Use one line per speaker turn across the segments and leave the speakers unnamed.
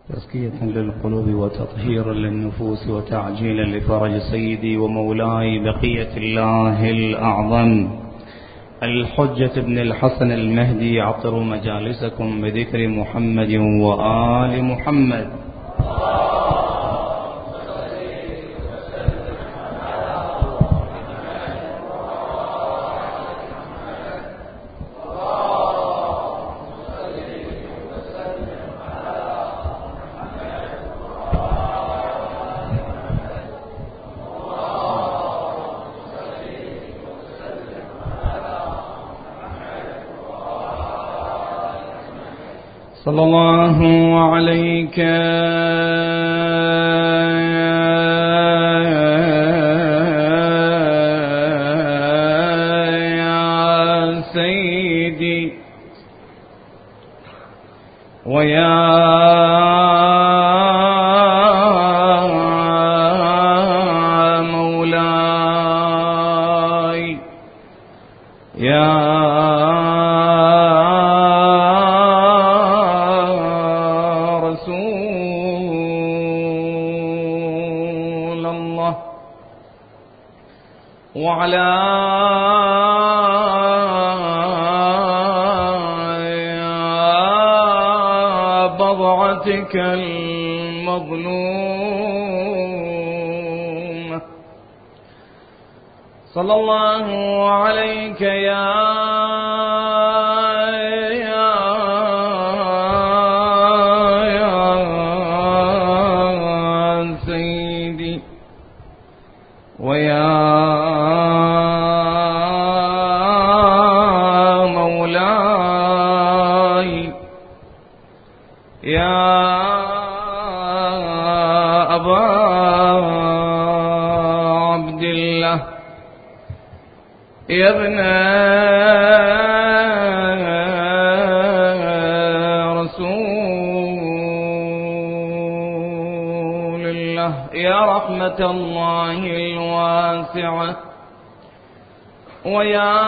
تزكية للقلوب وتطهيرا للنفوس وتعجيلا لفرج سيدي ومولاي بقية الله الأعظم الحجة بن الحسن المهدي، عطروا مجالسكم بذكر محمد وآل محمد. صلى الله عليك يا سيدي ويا مولاي يا وعلى بضعتك المظلوم صلى الله عليك يا سيدي ويا يا أبا عبد الله يا ابن رسول الله يا رحمة الله الواسعة ويا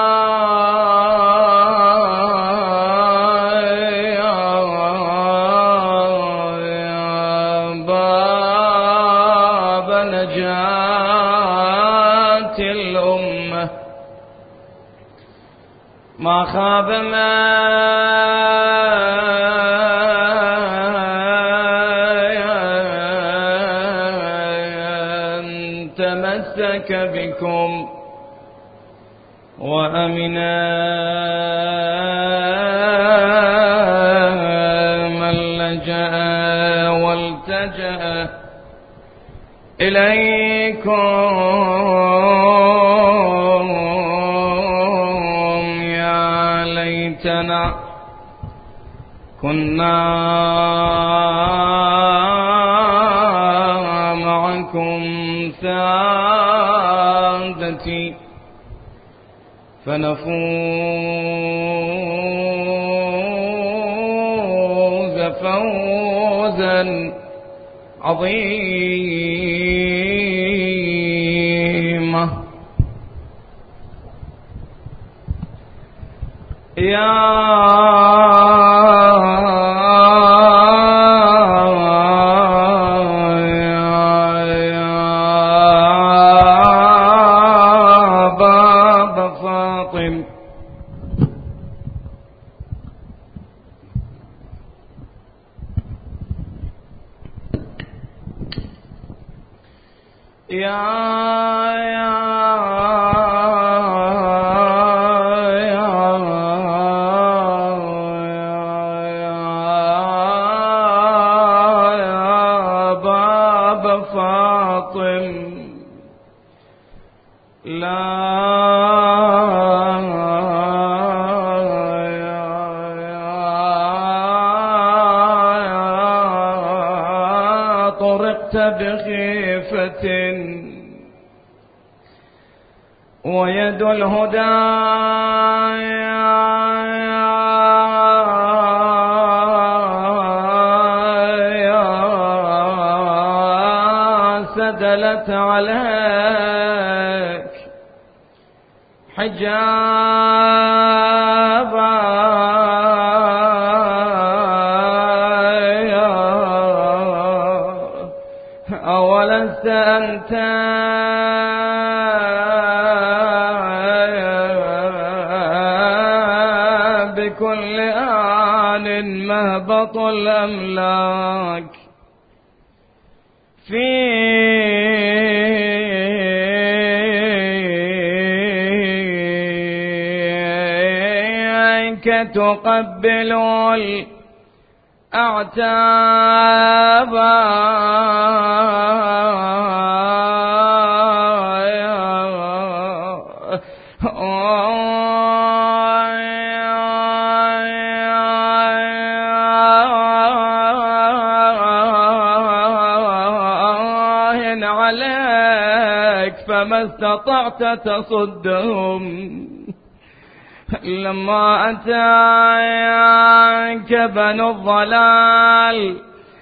نجاة الأمة ما خاب من تمسك بكم وأمنا من لجأ والتجأ إليكم يا ليتنا كنا معكم سادتي فنفوز فوزا عظيما يا باب فاطم يا باب فاطم لا طرقت بخيفة ويد الهدى سدلت عليك حجابا أولست أنت بكل آن مهبط الأملاك فيك تقبل الأعتاب فما استطعت تصدهم لما أتاك بنو الضلال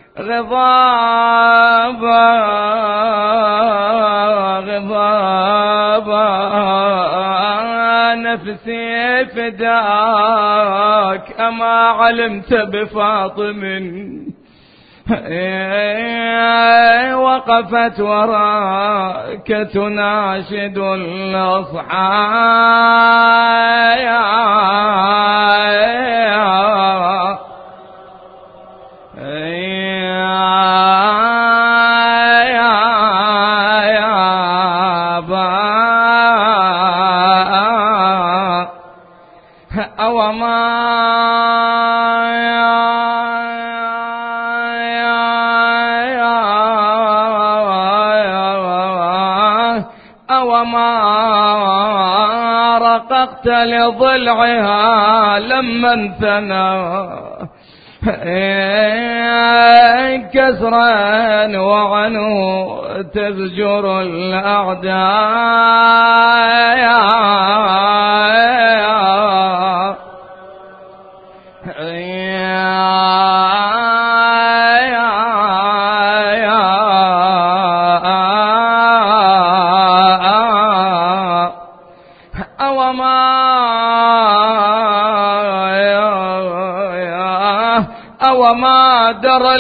غضابا نفسي فداك أما علمت بفاطم وقفت وراك تناشد الأصحاب أوما رققت لضلعها لما انثنى كسرا وعنه تزجر الأعداء وما درى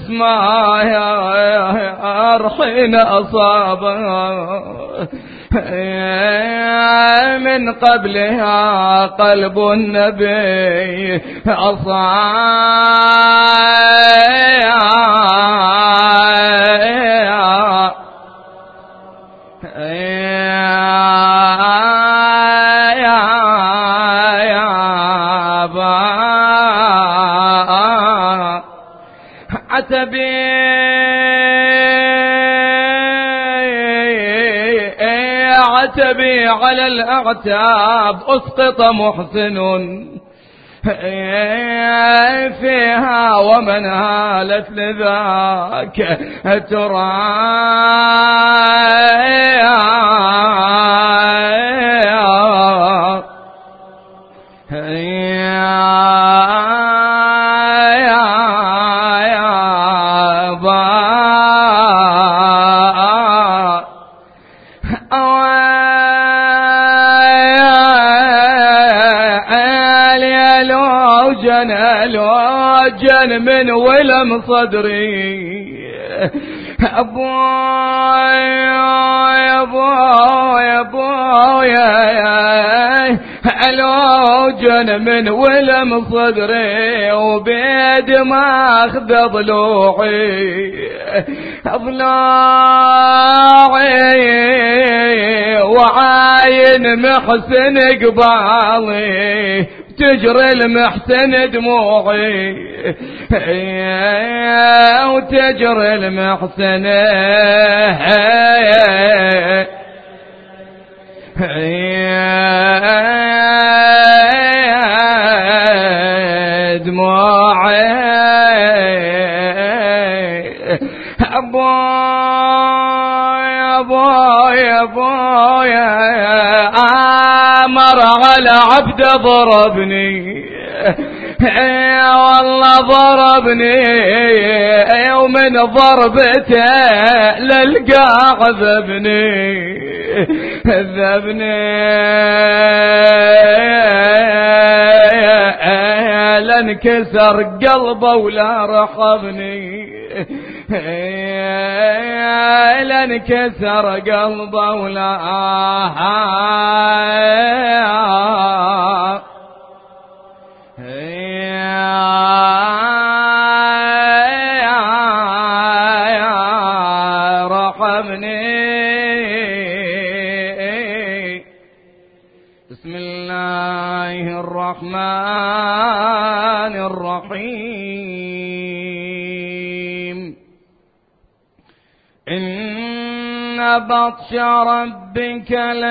المسمار حين أصابها من قبلها قلب النبي عتبي على الأعتاب أسقط محسن فيها ومن هالت لذاك ترى الوجن من ولم صدري أبويا الوجن من ولم صدري وبيد ما أخذ ضلوعي وعاين محسن قبالي تجري المحسن دموعي وتجري المحسن دموعي أبويا آمر على عبد ضربني والله ضربني ومن ضربته للقاع ذبني لانكسر قلبه ولا رحبني لانكسر قلبه ولا رحمني. بسم الله الرحمن الرحيم. إن بطش ربك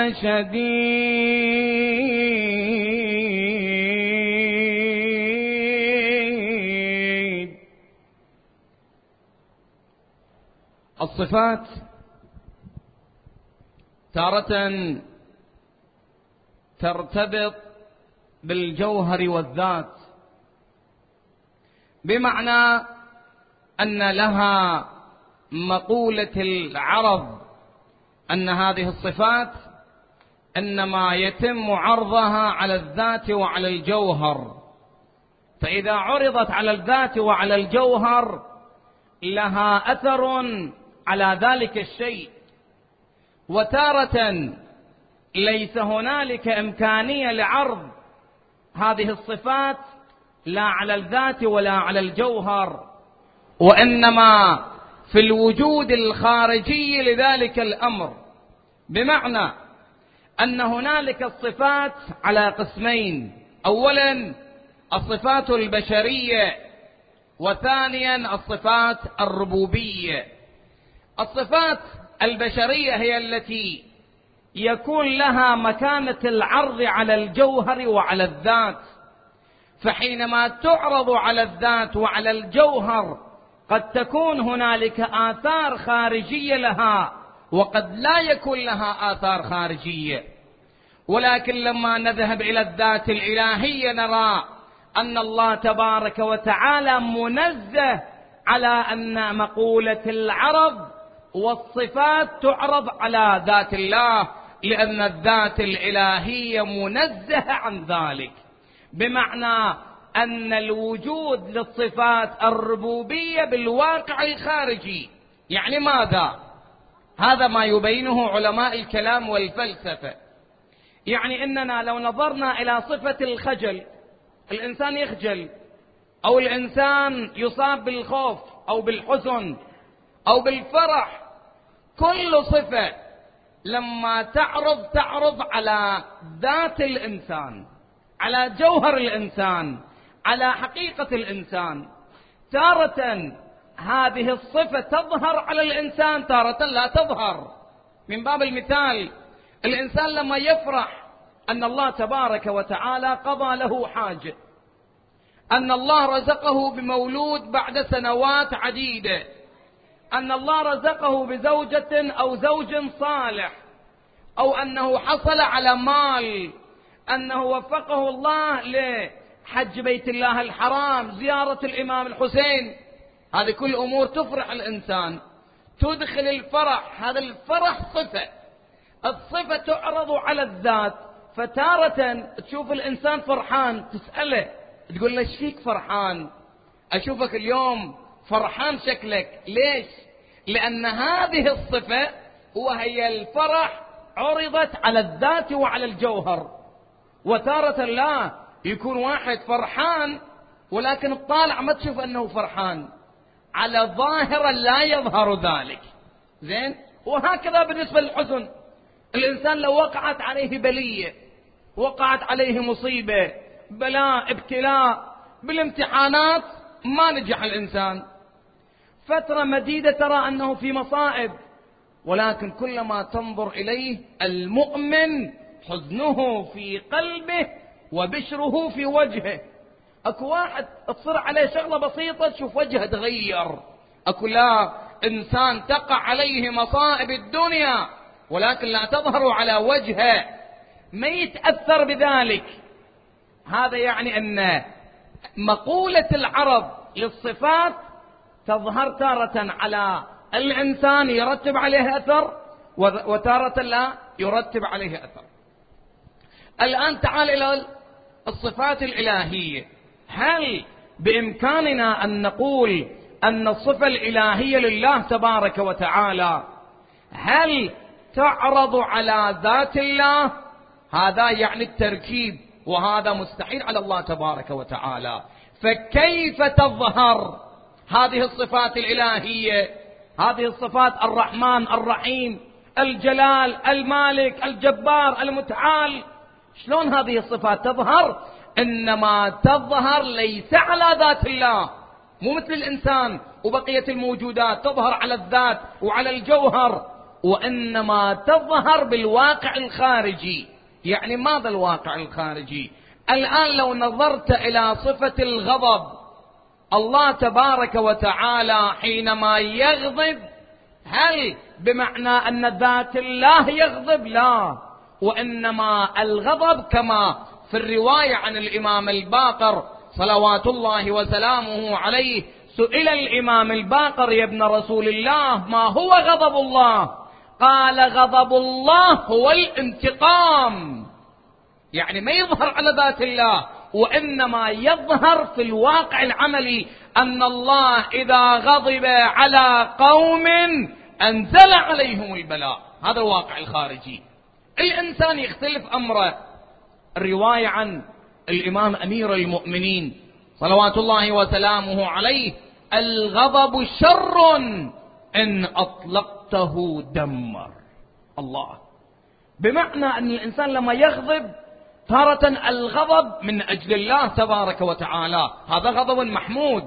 لشديد. الصفات تارة ترتبط بالجوهر والذات، بمعنى أن لها مقولة العرض أن هذه الصفات إنما يتم عرضها على الذات وعلى الجوهر، فإذا عرضت على الذات وعلى الجوهر لها أثر على ذلك الشيء، وتارة ليس هنالك إمكانية لعرض هذه الصفات لا على الذات ولا على الجوهر، وإنما في الوجود الخارجي لذلك الأمر، بمعنى أن هنالك الصفات على قسمين: أولا الصفات البشرية، وثانيا الصفات الربوبية. الصفات البشرية هي التي يكون لها مكانة العرض على الجوهر وعلى الذات، فحينما تعرض على الذات وعلى الجوهر قد تكون هنالك آثار خارجية لها، وقد لا يكون لها آثار خارجية. ولكن لما نذهب إلى الذات الإلهية نرى أن الله تبارك وتعالى منزه على أن مقولة العرض والصفات تعرض على ذات الله، لأن الذات الإلهية منزه عن ذلك، بمعنى أن الوجود للصفات الربوبية بالواقع الخارجي. يعني ماذا؟ هذا ما يبينه علماء الكلام والفلسفة. يعني إننا لو نظرنا إلى صفة الخجل، الإنسان يخجل، أو الإنسان يصاب بالخوف أو بالحزن أو بالفرح، كل صفة لما تعرض على ذات الإنسان، على جوهر الإنسان، على حقيقة الإنسان، تارة هذه الصفة تظهر على الإنسان، تارة لا تظهر. من باب المثال، الإنسان لما يفرح أن الله تبارك وتعالى قضى له حاجة، أن الله رزقه بمولود بعد سنوات عديدة، أن الله رزقه بزوجة أو زوج صالح، أو أنه حصل على مال، أنه وفقه الله لحج بيت الله الحرام، زيارة الإمام الحسين، هذه كل أمور تفرح الإنسان، تدخل الفرح. هذا الفرح صفة، الصفة تعرض على الذات. فتارة تشوف الإنسان فرحان، تسأله تقول له ايش فيك فرحان؟ أشوفك اليوم فرحان شكلك، ليش؟ لأن هذه الصفة وهي الفرح عرضت على الذات وعلى الجوهر. وتارة لا، يكون واحد فرحان ولكن الطالع ما تشوف أنه فرحان، على ظاهرا لا يظهر ذلك. زين؟ وهكذا بالنسبة للحزن، الإنسان لو وقعت عليه بلية، وقعت عليه مصيبة، بلاء، ابتلاء، بالامتحانات ما نجح الإنسان، فترة مديدة ترى أنه في مصائب، ولكن كلما تنظر إليه المؤمن حزنه في قلبه وبشره في وجهه. أكو واحد تصير عليه شغلة بسيطة تشوف وجهه تغير، أكو لا إنسان تقع عليه مصائب الدنيا ولكن لا تظهر على وجهه، ما يتأثر بذلك. هذا يعني أن مقولة العرض للصفات تظهر تارة على الإنسان يرتب عليه أثر، وتارة لا يرتب عليه أثر. الآن تعال إلى الصفات الإلهية. هل بإمكاننا أن نقول أن الصفة الإلهية لله تبارك وتعالى هل تعرض على ذات الله؟ هذا يعني التركيب، وهذا مستحيل على الله تبارك وتعالى. فكيف تظهر هذه الصفات الإلهية، هذه الصفات الرحمن الرحيم الجلال المالك الجبار المتعال، شلون هذه الصفات تظهر؟ إنما تظهر ليس على ذات الله، مو مثل الإنسان وبقية الموجودات تظهر على الذات وعلى الجوهر، وإنما تظهر بالواقع الخارجي. يعني ماذا الواقع الخارجي؟ الآن لو نظرت إلى صفة الغضب، الله تبارك وتعالى حينما يغضب هل بمعنى أن ذات الله يغضب؟ لا، وإنما الغضب كما في الرواية عن الإمام الباقر صلوات الله وسلامه عليه، سئل الإمام الباقر يا ابن رسول الله ما هو غضب الله؟ قال غضب الله هو الانتقام. يعني ما يظهر على ذات الله، وإنما يظهر في الواقع العملي أن الله إذا غضب على قوم أنزل عليهم البلاء. هذا الواقع الخارجي. الإنسان يختلف أمره. الرواية عن الإمام أمير المؤمنين صلوات الله وسلامه عليه: الغضب شر إن أطلقته دمر. الله، بمعنى أن الإنسان لما يغضب تارة الغضب من أجل الله تبارك وتعالى، هذا غضب محمود،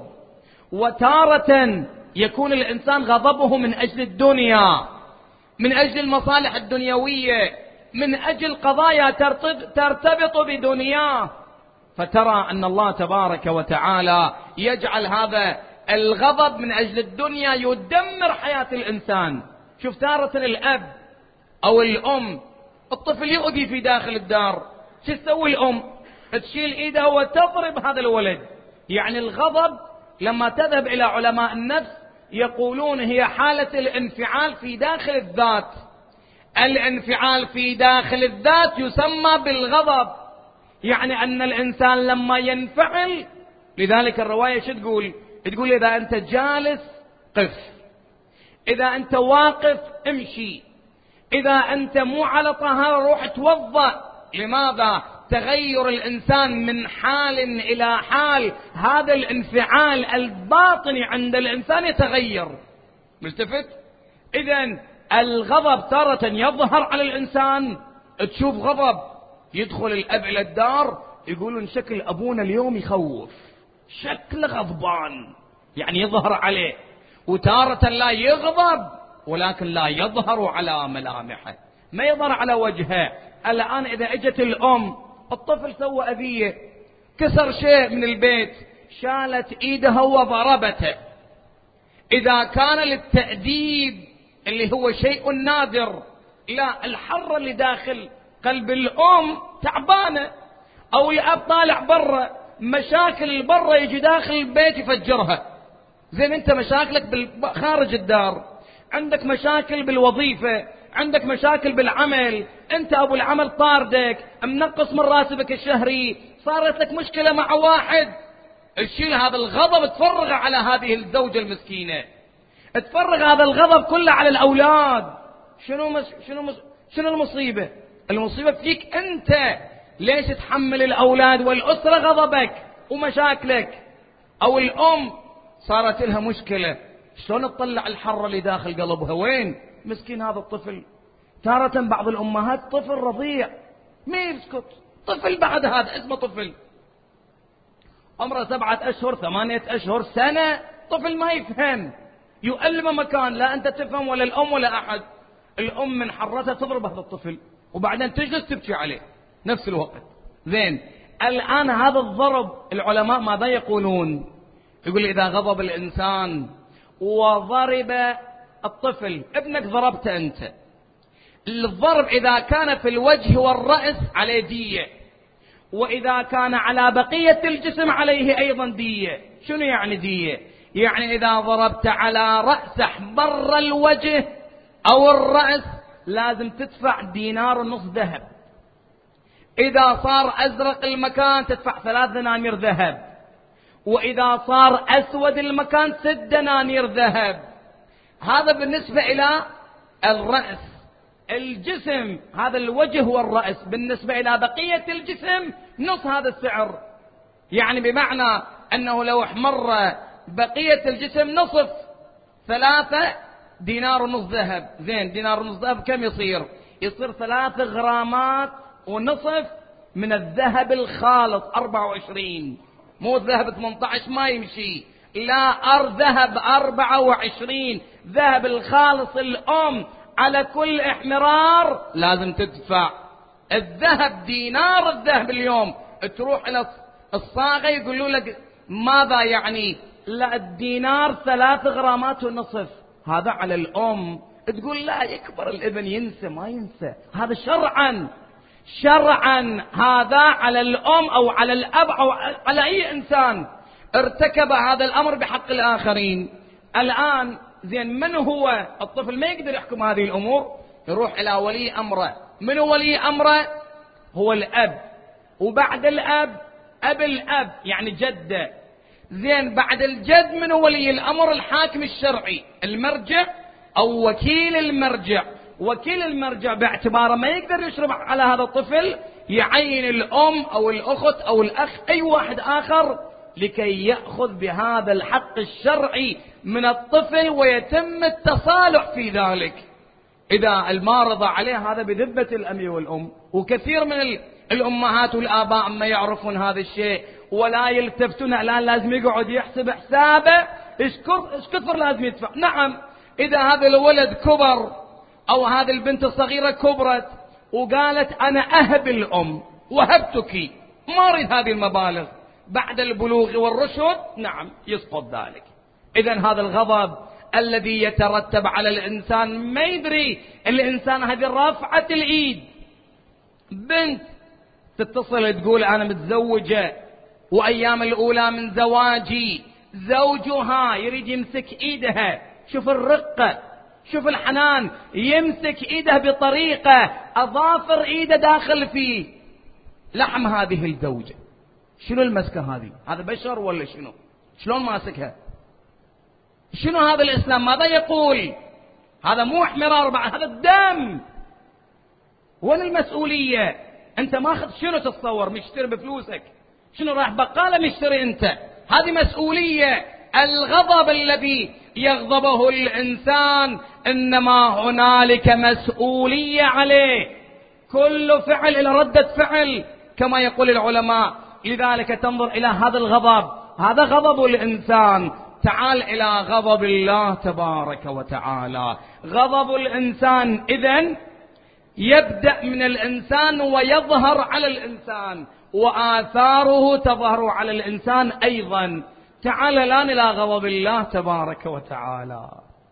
وتارة يكون الإنسان غضبه من أجل الدنيا، من أجل المصالح الدنيوية، من أجل قضايا ترتبط بدنياه. فترى أن الله تبارك وتعالى يجعل هذا الغضب من أجل الدنيا يدمر حياة الإنسان. شوف تارة الأب أو الأم، الطفل يؤذي في داخل الدار، شو تسوي الأم؟ تشيل إيدها وتضرب هذا الولد. يعني الغضب لما تذهب إلى علماء النفس يقولون هي حالة الانفعال في داخل الذات. الانفعال في داخل الذات يسمى بالغضب. يعني أن الإنسان لما ينفعل، لذلك الرواية شو تقول؟ تقول إذا أنت جالس قف، إذا أنت واقف امشي، إذا أنت مو على طهارة روح توضأ. لماذا؟ تغير الإنسان من حال إلى حال، هذا الانفعال الباطني عند الإنسان يتغير. ملتفت؟ إذن الغضب تارة يظهر على الإنسان، تشوف غضب، يدخل الأب إلى الدار يقولون شكل أبونا اليوم يخوف، شكل غضبان، يعني يظهر عليه. وتارة لا يغضب ولكن لا يظهر على ملامحه، ما يظهر على وجهه. الآن إذا اجت الأم، الطفل سوى أذية، كسر شيء من البيت، شالت إيدها وضربته. إذا كان للتأديب اللي هو شيء نادر، لا، الحرة اللي داخل قلب الأم تعبانة، أو الأب طالع برا، مشاكل برا يجي داخل البيت يفجرها. زين أنت مشاكلك خارج الدار، عندك مشاكل بالوظيفة، عندك مشاكل بالعمل، أنت أبو العمل طاردك، منقص من راتبك الشهري، صارت لك مشكلة مع واحد، تشيل هذا الغضب تفرغ على هذه الزوجة المسكينة، تفرغ هذا الغضب كله على الأولاد. شنو المصيبة؟ المصيبة فيك أنت. ليش تحمل الأولاد والأسرة غضبك ومشاكلك؟ أو الأم صارت لها مشكلة، شلون تطلع الحرة اللي داخل قلبها؟ وين؟ مسكين هذا الطفل. تارة بعض الأمهات طفل رضيع ما يسكت، طفل بعد هذا اسمه طفل، عمره 7 أشهر 8 أشهر سنة، طفل ما يفهم، يؤلم مكان لا أنت تفهم ولا الأم ولا أحد. الأم من حرتها تضرب هذا الطفل وبعدين تجلس تبكي عليه نفس الوقت. زين الآن هذا الضرب، العلماء ماذا يقولون؟ يقول إذا غضب الإنسان وضرب الطفل، ابنك ضربته أنت، الضرب إذا كان في الوجه والرأس عليه دية، وإذا كان على بقية الجسم عليه أيضا دية. شنو يعني دية؟ يعني إذا ضربت على رأسه بر الوجه أو الرأس لازم تدفع 1.5 دينار ذهب، إذا صار أزرق المكان تدفع 3 دنانير ذهب، وإذا صار أسود المكان 6 دنانير ذهب. هذا بالنسبة إلى الرأس. الجسم هذا الوجه والرأس بالنسبة إلى بقية الجسم نص هذا السعر، يعني بمعنى أنه لو احمر بقية الجسم نصف 3 دينار ونص ذهب. زين، دينار ونص ذهب كم يصير؟ يصير 3 غرامات ونصف من الذهب الخالص 24، مو ذهب 18 ما يمشي، لا ذهب 24 ذهب الخالص. الأم على كل احمرار لازم تدفع الذهب دينار الذهب. اليوم تروح إلى الصاغة يقولوا لك ماذا يعني؟ لا، الدينار 3 غرامات ونصف. هذا على الأم. تقول لا، يكبر الابن ينسى، ما ينسى. هذا شرعا هذا على الأم أو على الأب أو على أي إنسان ارتكب هذا الأمر بحق الآخرين. الآن زين، من هو الطفل؟ ما يقدر يحكم هذه الأمور، يروح إلى ولي أمره. من هو ولي أمره؟ هو الأب، وبعد الأب أب الأب يعني جده. زين، بعد الجد من هو ولي الأمر؟ الحاكم الشرعي، المرجع أو وكيل المرجع. وكيل المرجع باعتباره ما يقدر يشرب على هذا الطفل، يعين الأم أو الأخت أو الأخ أي واحد آخر لكي يأخذ بهذا الحق الشرعي من الطفل ويتم التصالح في ذلك. إذا المارض عليه هذا بذبة الأم والأم. وكثير من الأمهات والآباء ما يعرفون هذا الشيء ولا يلتفتون. الآن لازم يقعد يحسب حسابه إيش كثر لازم يدفع. نعم، إذا هذا الولد كبر أو هذه البنت الصغيرة كبرت وقالت أنا أهب الأم وهبتك، ما أريد هذه المبالغ، بعد البلوغ والرشد نعم يسقط ذلك. إذن هذا الغضب الذي يترتب على الإنسان ما يدري الإنسان هذه رافعة الإيد. بنت تتصل تقول أنا متزوجة وأيام الأولى من زواجي زوجها يريد يمسك إيدها، شوف الرقة، شوف الحنان، يمسك إيده بطريقة أظافر إيده داخل في لحم هذه الزوجة. شنو المسكة هذه؟ هذا بشر ولا شنو؟ شلون ماسكها؟ شنو هذا الإسلام؟ ماذا يقول؟ هذا مو احمرار بعد، هذا الدم. وين المسؤولية؟ أنت ماخذ شنو تتصور؟ مشتري بفلوسك؟ شنو راح بقالة مشتري أنت؟ هذه مسؤولية. الغضب الذي يغضبه الإنسان إنما هنالك مسؤولية عليه، كل فعل إلى ردة فعل كما يقول العلماء. لذلك تنظر إلى هذا الغضب، هذا غضب الإنسان. تعال إلى غضب الله تبارك وتعالى. غضب الإنسان إذن يبدأ من الإنسان ويظهر على الإنسان، وآثاره تظهر على الإنسان أيضا. تعال الآن إلى غضب الله تبارك وتعالى.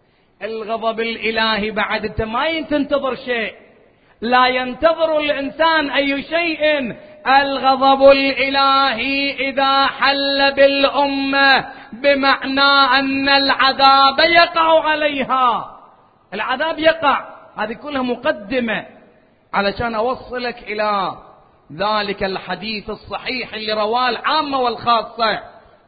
الغضب الإلهي بعد أنت ما تنتظر شيء، لا ينتظر الإنسان أي شيء. الغضب الإلهي إذا حل بالأمة بمعنى أن العذاب يقع عليها. العذاب يقع، هذه كلها مقدمة علشان أوصلك إلى ذلك الحديث الصحيح اللي رواه العامة والخاصة: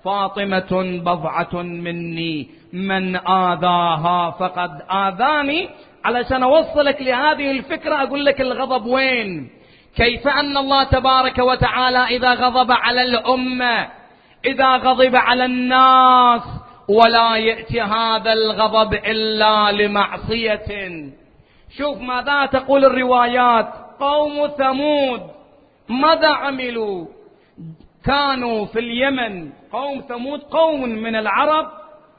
فاطمة بضعة مني من آذاها فقد آذاني. علشان أوصلك لهذه الفكرة أقول لك الغضب وين، كيف أن الله تبارك وتعالى إذا غضب على الأمة، إذا غضب على الناس، ولا يأتي هذا الغضب إلا لمعصية. شوف ماذا تقول الروايات. قوم ثمود ماذا عملوا؟ كانوا في اليمن. قوم ثمود قوم من العرب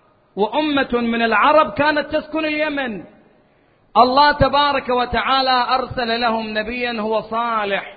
وأمة من العرب كانت تسكن اليمن. الله تبارك وتعالى أرسل لهم نبيا هو صالح.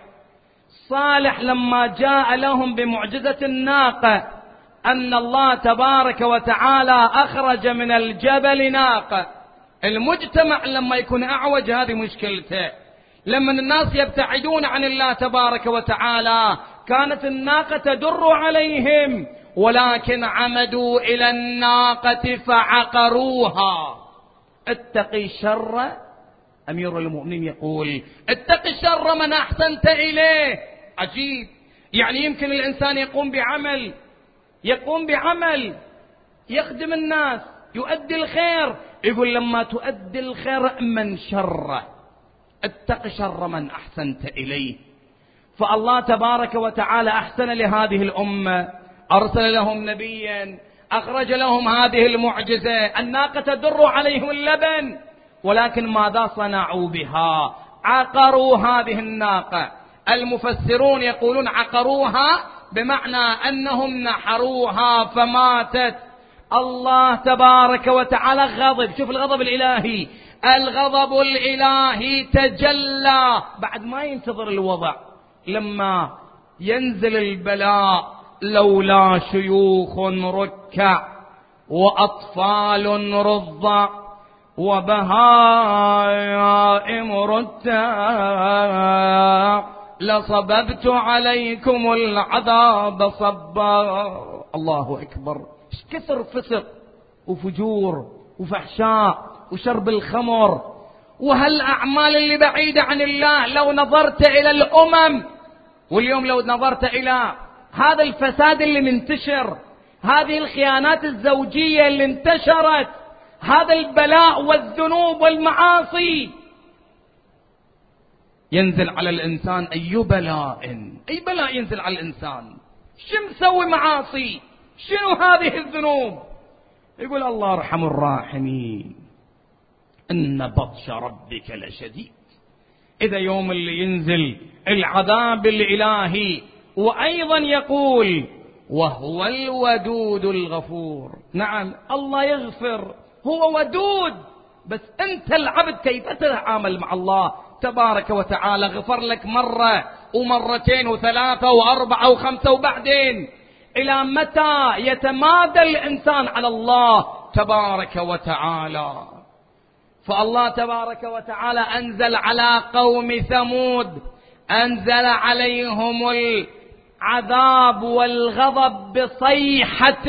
صالح لما جاء لهم بمعجزة الناقة، أن الله تبارك وتعالى أخرج من الجبل ناقة. المجتمع لما يكون أعوج هذه مشكلته، لما الناس يبتعدون عن الله تبارك وتعالى كانت الناقة تدر عليهم، ولكن عمدوا إلى الناقة فعقروها. اتقي الشر، أمير المؤمنين يقول اتقي الشر من أحسنت إليه. عجيب، يعني يمكن الإنسان يقوم بعمل يقوم بعمل، يخدم الناس، يؤدي الخير. يقول لما تؤدي الخير أمن شره، اتق شر من أحسنت إليه. فالله تبارك وتعالى أحسن لهذه الأمة، أرسل لهم نبيا، أخرج لهم هذه المعجزة، الناقة تدر عليهم اللبن، ولكن ماذا صنعوا بها؟ عقروا هذه الناقة. المفسرون يقولون عقروها بمعنى أنهم نحروها فماتت. الله تبارك وتعالى غضب. شوف الغضب الإلهي، الغضب الإلهي تجلى بعد ما ينتظر الوضع. لما ينزل البلاء لولا شيوخ ركع وأطفال رضع وبهائم رتع لصببت عليكم العذاب صبا. الله أكبر. ايش كثر فسق وفجور وفحشاء وشرب الخمر وهالأعمال اللي بعيدة عن الله. لو نظرت إلى الأمم، واليوم لو نظرت إلى هذا الفساد اللي منتشر، هذه الخيانات الزوجية اللي انتشرت، هذا البلاء والذنوب والمعاصي، ينزل على الإنسان أي بلاء ينزل على الإنسان. شو مسوي معاصي؟ شنو هذه الذنوب؟ يقول الله أرحم الراحمين، إن بطش ربك لشديد. إذا يوم اللي ينزل العذاب الإلهي. وأيضا يقول وهو الودود الغفور. نعم الله يغفر، هو ودود، بس أنت العبد كيف تتعامل مع الله تبارك وتعالى. غفر لك مرة ومرتين وثلاثة وأربعة وخمسة، وبعدين إلى متى يتمادى الإنسان على الله تبارك وتعالى؟ فالله تبارك وتعالى أنزل على قوم ثمود، أنزل عليهم العذاب والغضب بصيحة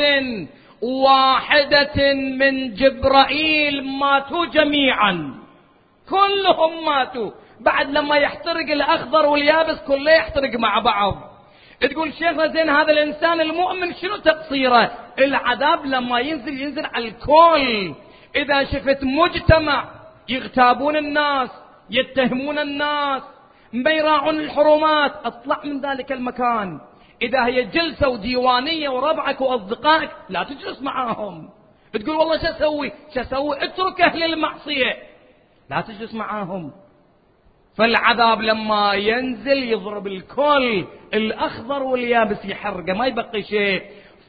واحدة من جبرائيل. ماتوا جميعا، كلهم ماتوا. بعد لما يحترق الأخضر واليابس كله يحترق مع بعض. تقول شيخنا زين هذا الإنسان المؤمن شنو تقصيره؟ العذاب لما ينزل على الكل. إذا شفت مجتمع يغتابون الناس، يتهمون الناس، ما يراعون الحرمات، اطلع من ذلك المكان. إذا هي جلسة وديوانية وربعك وأصدقائك لا تجلس معاهم. تقول والله شو أسوي؟ اترك أهل المعصية، لا تجلس معاهم. فالعذاب لما ينزل يضرب الكل، الأخضر واليابس يحرقه، ما يبقي شيء.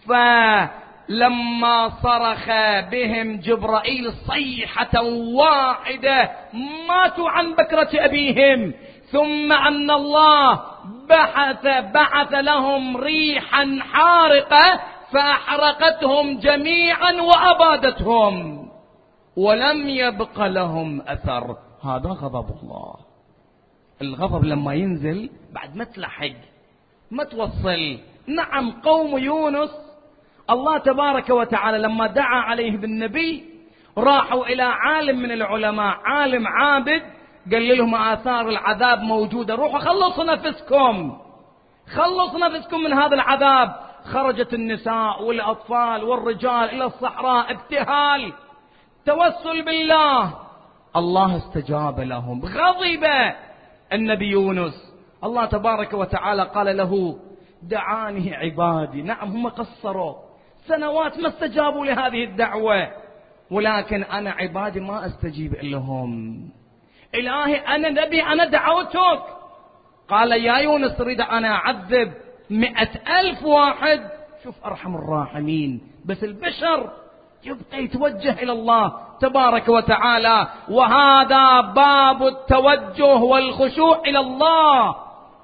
فلما صرخ بهم جبرائيل صيحة واحدة ماتوا عن بكرة أبيهم. ثم أن الله بعث لهم ريحا حارقة فأحرقتهم جميعا وأبادتهم ولم يبق لهم أثر. هذا غضب الله. الغضب لما ينزل بعد ما تلحق ما توصل. نعم قوم يونس الله تبارك وتعالى لما دعا عليه بالنبي راحوا إلى عالم من العلماء، عالم عابد، قال لهم آثار العذاب موجودة، روحوا خلصوا نفسكم من هذا العذاب. خرجت النساء والأطفال والرجال إلى الصحراء ابتهال، توسل بالله. الله استجاب لهم. غضب النبي يونس، الله تبارك وتعالى قال له دعاني عبادي. نعم هم قصروا سنوات ما استجابوا لهذه الدعوة، ولكن أنا عبادي ما أستجيب لهم. إلهي أنا نبي، أنا دعوتك. قال يا يونس تريد أنا أعذب 100,000 واحد؟ شوف أرحم الراحمين. بس البشر يبقى يتوجه إلى الله تبارك وتعالى، وهذا باب التوجه والخشوع إلى الله.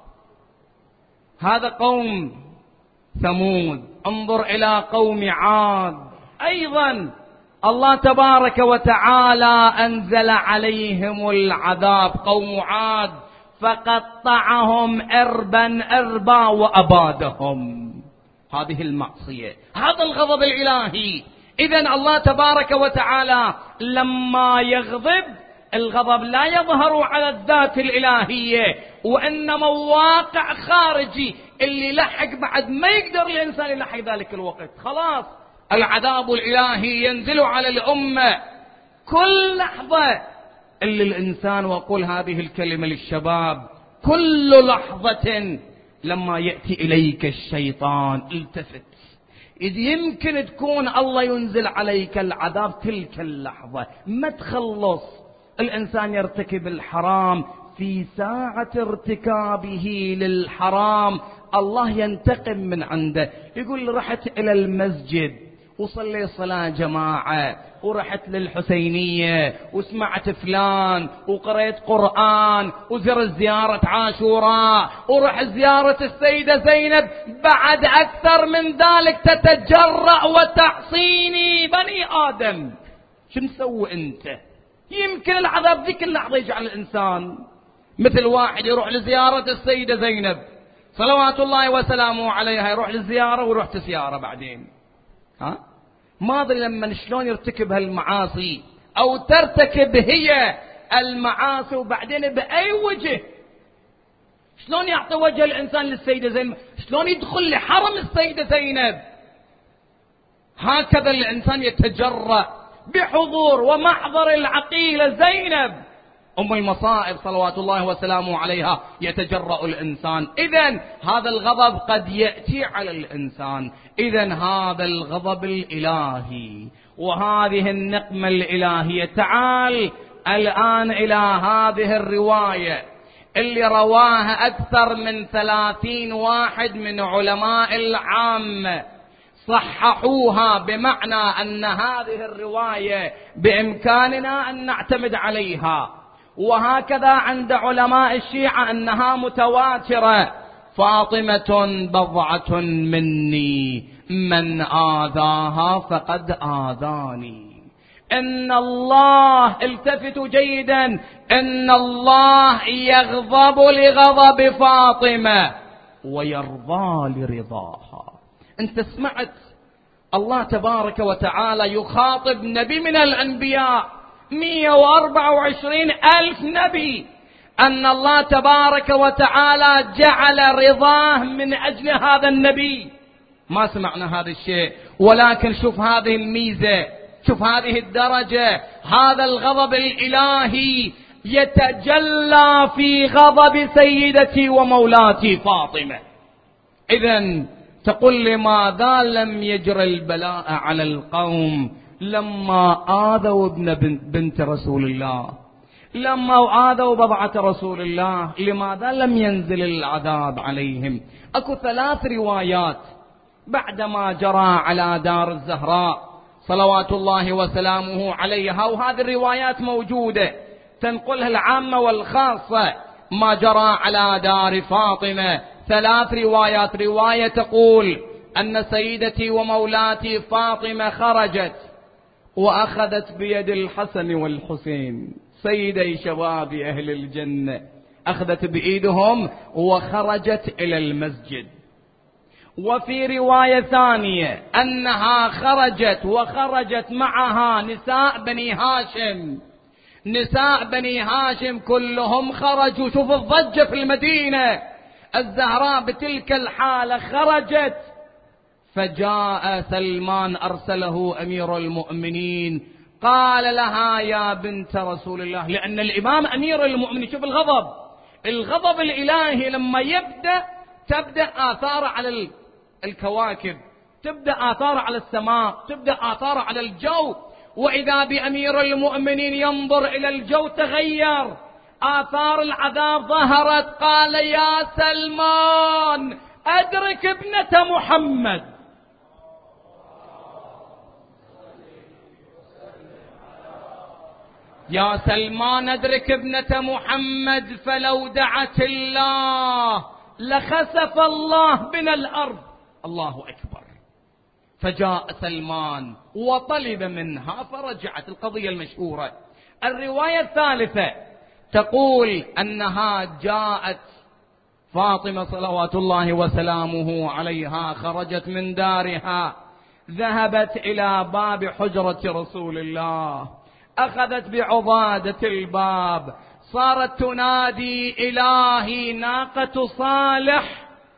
هذا قوم ثمود. انظر إلى قوم عاد أيضا، الله تبارك وتعالى أنزل عليهم العذاب. قوم عاد فقطعهم أربا وأبادهم. هذه المعصية، هذا الغضب الإلهي. إذن الله تبارك وتعالى لما يغضب، الغضب لا يظهر على الذات الإلهية، وإنما واقع خارجي. اللي لحق بعد ما يقدر الإنسان يلحق ذلك الوقت. خلاص العذاب الإلهي ينزل على الأمة كل لحظة، اللي الإنسان، وأقول هذه الكلمة للشباب، كل لحظة لما يأتي إليك الشيطان التفت، إذ يمكن تكون الله ينزل عليك العذاب تلك اللحظة، ما تخلص. الإنسان يرتكب الحرام، في ساعة ارتكابه للحرام الله ينتقم من عنده. يقول رحت إلى المسجد وصلي صلاة جماعة، ورحت للحسينية وسمعت فلان وقرأت قرآن وزرت زيارة عاشوراء ورحت زيارة السيدة زينب، بعد أكثر من ذلك تتجرأ وتعصيني بني آدم. شو نسوي أنت؟ يمكن العذاب ذيك اللحظة يجعل الإنسان مثل واحد يروح لزيارة السيدة زينب صلوات الله وسلامه عليها، يروح للزيارة ويروح تسيارة بعدين. ما أدري لما شلون يرتكب هالمعاصي أو ترتكب هي المعاصي، وبعدين بأي وجه، شلون يعطي وجه الإنسان للسيدة زينب، شلون يدخل لحرم السيدة زينب. هكذا الإنسان يتجرأ بحضور ومحضر العقيلة زينب أم المصائب صلوات الله وسلامه عليها، يتجرأ الإنسان. إذن هذا الغضب قد يأتي على الإنسان. إذن هذا الغضب الإلهي وهذه النقمة الإلهية. تعال الآن إلى هذه الرواية اللي رواها أكثر من 30 واحد من علماء العامة، صححوها، بمعنى أن هذه الرواية بإمكاننا أن نعتمد عليها. وهكذا عند علماء الشيعة أنها متواترة. فاطمة بضعة مني، من آذاها فقد آذاني. إن الله، التفتوا جيدا، إن الله يغضب لغضب فاطمة ويرضى لرضاها. أنت سمعت الله تبارك وتعالى يخاطب نبي من الأنبياء، 124,000 نبي، أن الله تبارك وتعالى جعل رضاه من أجل هذا النبي. ما سمعنا هذا الشيء، ولكن شوف هذه الميزة، شوف هذه الدرجة. هذا الغضب الإلهي يتجلى في غضب سيدتي ومولاتي فاطمة. إذن تقول لماذا لم يجر البلاء على القوم لما آذوا ابن بنت رسول الله، لما آذوا بضعة رسول الله، لماذا لم ينزل العذاب عليهم؟ أكو 3 روايات بعدما جرى على دار الزهراء صلوات الله وسلامه عليها، وهذه الروايات موجودة تنقلها العامة والخاصة، ما جرى على دار فاطمة 3 روايات. رواية تقول أن سيدتي ومولاتي فاطمة خرجت وأخذت بيد الحسن والحسين، سيدي شباب أهل الجنة، أخذت بإيدهم وخرجت إلى المسجد. وفي رواية ثانية أنها خرجت وخرجت معها نساء بني هاشم، نساء بني هاشم كلهم خرجوا. شوف الضجة في المدينة. الزهراء بتلك الحالة خرجت، فجاء سلمان أرسله أمير المؤمنين، قال لها يا بنت رسول الله، لأن الإمام أمير المؤمنين. شوف الغضب الإلهي لما تبدأ آثار على الكواكب، تبدأ آثار على السماء، تبدأ آثار على الجو. وإذا بأمير المؤمنين ينظر إلى الجو تغير، آثار العذاب ظهرت. قال يا سلمان أدرك ابنة محمد. يا سلمان أدرك ابنة محمد، فلو دعت الله لخسف الله بنا الأرض. الله أكبر. فجاء سلمان وطلب منها فرجعت. القضية المشهورة. الرواية الثالثة تقول أنها جاءت فاطمة صلوات الله وسلامه عليها، خرجت من دارها، ذهبت إلى باب حجرة رسول الله، أخذت بعضادة الباب، صارت تنادي إلهي ناقة صالح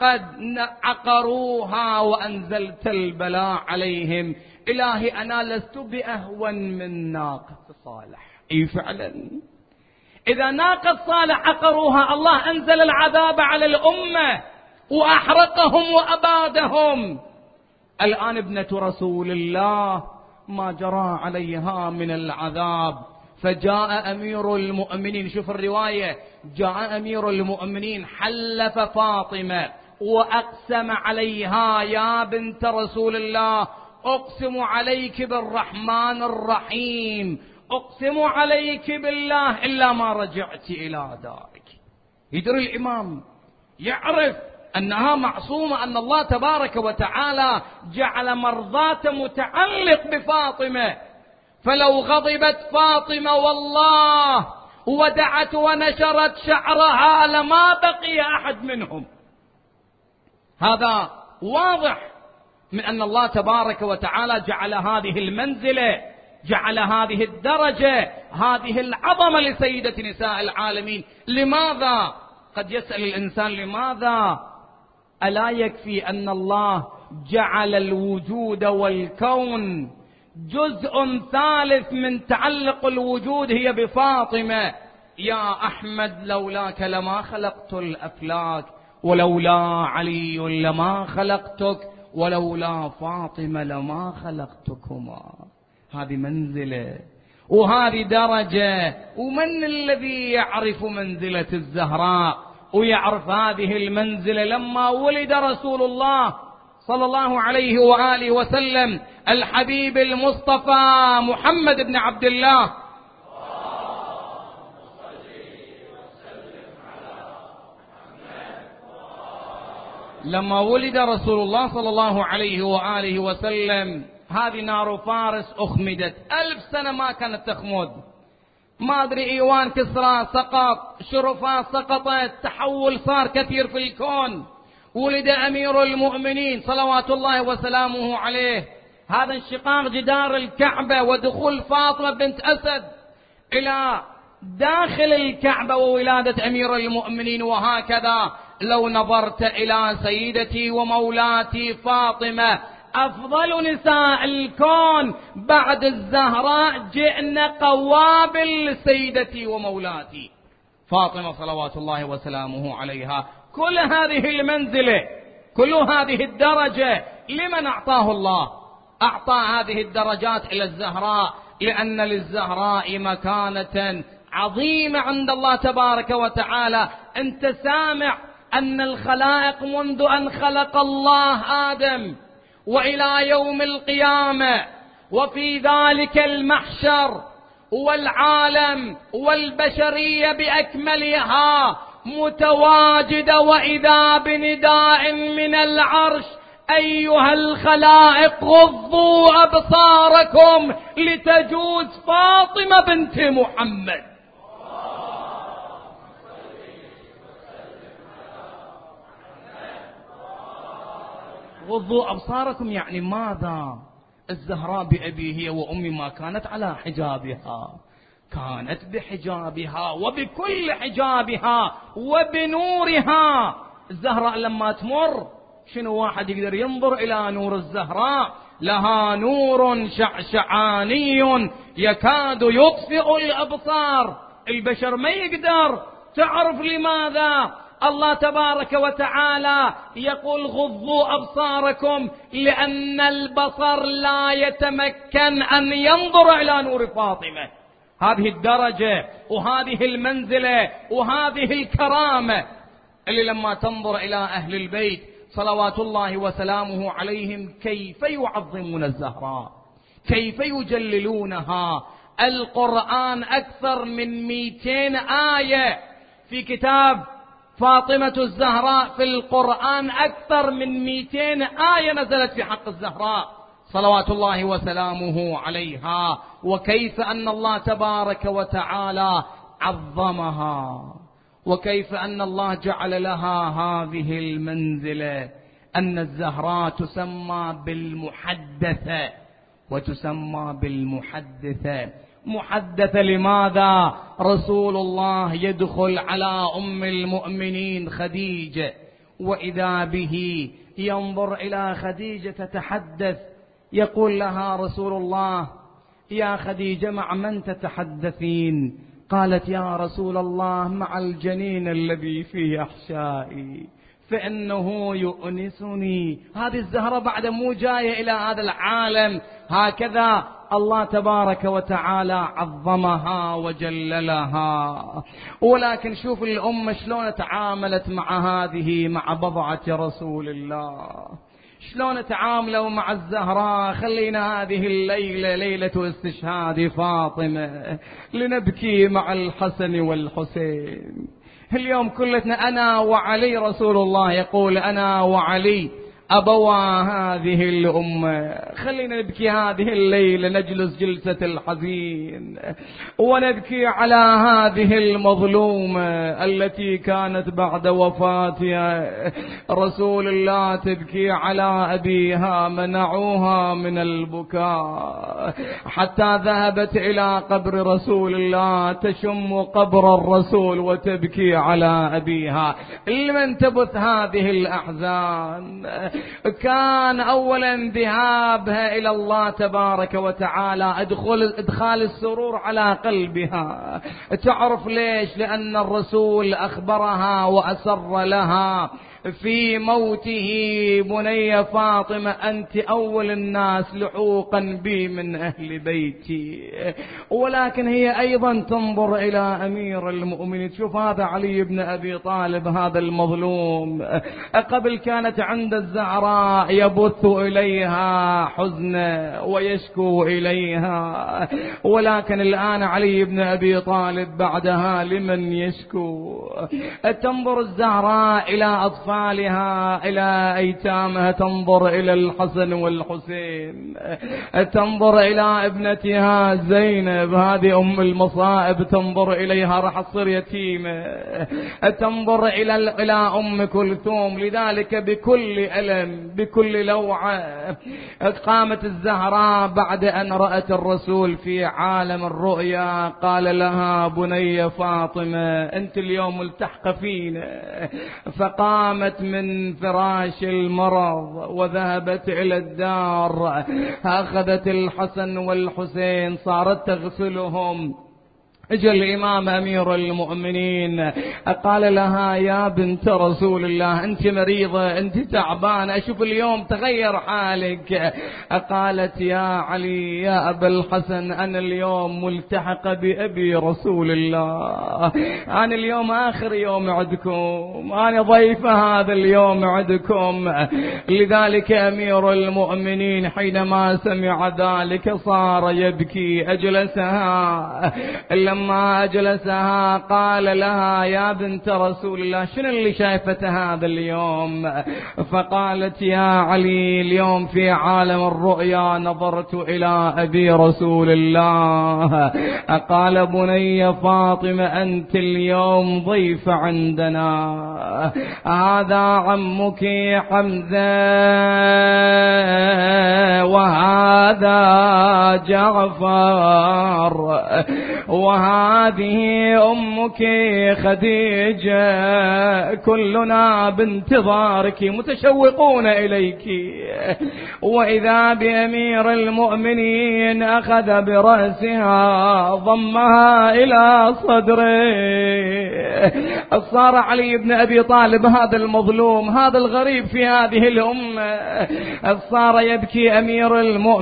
قد عقروها وأنزلت البلاء عليهم. إلهي أنا لست بأهون من ناقة صالح. أي فعلا إذا ناقة صالح عقروها الله أنزل العذاب على الأمة وأحرقهم وأبادهم. الآن ابنة رسول الله ما جرى عليها من العذاب، فجاء أمير المؤمنين، شوف الرواية، جاء أمير المؤمنين حلف فاطمة وأقسم عليها: يا بنت رسول الله أقسم عليك بالرحمن الرحيم، أقسم عليك بالله إلا ما رجعت إلى دارك. يدري الإمام يعرف أنها معصومة، أن الله تبارك وتعالى جعل مرضاته متعلق بفاطمة، فلو غضبت فاطمة والله ودعت ونشرت شعرها لما بقي أحد منهم. هذا واضح من أن الله تبارك وتعالى جعل هذه المنزلة، جعل هذه الدرجة، هذه العظمة لسيدة نساء العالمين. لماذا؟ قد يسأل الإنسان لماذا؟ ألا يكفي أن الله جعل الوجود والكون جزء ثالث من تعلق الوجود هي بفاطمة. يا أحمد لولاك لما خلقت الأفلاك، ولولا علي لما خلقتك، ولولا فاطمة لما خلقتكما. هذه منزلة وهذه درجة. ومن الذي يعرف منزلة الزهراء ويعرف هذه المنزلة؟ لما ولد رسول الله صلى الله عليه وآله وسلم الحبيب المصطفى محمد بن عبد الله، لما ولد رسول الله صلى الله عليه وآله وسلم هذه نار فارس أخمدت 1000 سنة ما كانت تخمد. ما أدري إيوان كسرى سقط، شرفات سقطت، تحول صار كثير في الكون. ولد أمير المؤمنين صلوات الله وسلامه عليه، هذا انشقاق جدار الكعبة ودخول فاطمة بنت أسد إلى داخل الكعبة وولادة أمير المؤمنين. وهكذا لو نظرت إلى سيدتي ومولاتي فاطمة أفضل نساء الكون بعد الزهراء، جئنا قوابل سيدتي ومولاتي فاطمة صلوات الله وسلامه عليها. كل هذه المنزلة، كل هذه الدرجة لمن أعطاه الله؟ أعطى هذه الدرجات إلى الزهراء لأن للزهراء مكانة عظيمة عند الله تبارك وتعالى. أنت سامع أن الخلائق منذ أن خلق الله آدم وإلى يوم القيامة وفي ذلك المحشر والعالم والبشرية بأكملها متواجدة، وإذا بنداء من العرش: أيها الخلائق غضوا أبصاركم لتجوز فاطمة بنت محمد. غضوا أبصاركم يعني ماذا؟ الزهراء بأبي هي وأمي ما كانت على حجابها، كانت بحجابها وبكل حجابها وبنورها. الزهراء لما تمر شنو واحد يقدر ينظر إلى نور الزهراء؟ لها نور شعشعاني يكاد يطفئ الأبصار، البشر ما يقدر. تعرف لماذا الله تبارك وتعالى يقول غضوا أبصاركم؟ لأن البصر لا يتمكن أن ينظر إلى نور فاطمة. هذه الدرجة وهذه المنزلة وهذه الكرامة اللي لما تنظر إلى أهل البيت صلوات الله وسلامه عليهم كيف يعظمون الزهراء، كيف يجللونها. القرآن أكثر من 200 آية في كتاب فاطمة الزهراء، في القرآن أكثر من 200 آية نزلت في حق الزهراء صلوات الله وسلامه عليها. وكيف أن الله تبارك وتعالى عظمها، وكيف أن الله جعل لها هذه المنزلة. أن الزهراء تسمى بالمحدثة وتسمى بالمحدثة. محدثة لماذا؟ رسول الله يدخل على أم المؤمنين خديجة وإذا به ينظر إلى خديجة تتحدث، يقول لها رسول الله: يا خديجة مع من تتحدثين؟ قالت: يا رسول الله مع الجنين الذي في أحشائي فإنه يؤنسني. هذه الزهرة بعد مو جاية إلى هذا العالم، هكذا الله تبارك وتعالى عظمها وجللها. ولكن شوف الأمة شلون تعاملت مع مع بضعة رسول الله، شلون تعاملوا مع الزهراء. خلينا هذه الليلة ليلة استشهاد فاطمة لنبكي مع الحسن والحسين. اليوم كلتنا أنا وعلي، رسول الله يقول: أنا وعلي أبوا هذه الأمة. خلينا نبكي هذه الليلة، نجلس جلسة الحزين ونبكي على هذه المظلومة التي كانت بعد وفاتها رسول الله تبكي على أبيها، منعوها من البكاء حتى ذهبت إلى قبر رسول الله تشم قبر الرسول وتبكي على أبيها. لمن تبث هذه الأحزان؟ كان أولا ذهابها إلى الله تبارك وتعالى إدخال السرور على قلبها. تعرف ليش؟ لأن الرسول أخبرها وأسر لها في موته: بني فاطمة أنت أول الناس لحوقا بي من أهل بيتي. ولكن هي أيضا تنظر إلى أمير المؤمنين. تشوف هذا علي بن أبي طالب هذا المظلوم، قبل كانت عند الزهراء يبث إليها حزنا ويشكو إليها، ولكن الآن علي بن أبي طالب بعدها لمن يشكو. تنظر الزهراء إلى أطفال إلى أيتامها، تنظر إلى الحسن والحسين، تنظر إلى ابنتها زينب هذه أم المصائب، تنظر إليها راح تصير يتيمة، تنظر إلى أم كلثوم. لذلك بكل ألم بكل لوعة قامت الزهراء بعد أن رأت الرسول في عالم الرؤيا. قال لها: بني فاطمة أنت اليوم ملتحقة فينا. فقامت من فراش المرض وذهبت إلى الدار، أخذت الحسن والحسين صارت تغسلهم. اجى الإمام أمير المؤمنين قال لها: يا بنت رسول الله أنت مريضة، أنت تعبانة، أشوف اليوم تغير حالك. قالت: يا علي يا أبا الحسن أنا اليوم ملتحقة بأبي رسول الله، أنا اليوم آخر يوم عندكم، أنا ضيفة هذا اليوم عندكم. لذلك أمير المؤمنين حينما سمع ذلك صار يبكي. أجلسها، لما أجلسها قال لها: يا بنت رسول الله شنو اللي شايفته هذا اليوم؟ فقالت: يا علي اليوم في عالم الرؤيا نظرت إلى أبي رسول الله. قال: بني فاطمة أنت اليوم ضيف عندنا، هذا عمك حمزة وهذا جعفر وهذه أمك خديجة، كلنا بانتظارك متشوقون إليك. وإذا بأمير المؤمنين أخذ برأسها ضمها إلى صدره. صار علي بن أبي طالب هذا المظلوم هذا الغريب في هذه الأمة صار يبكي أمير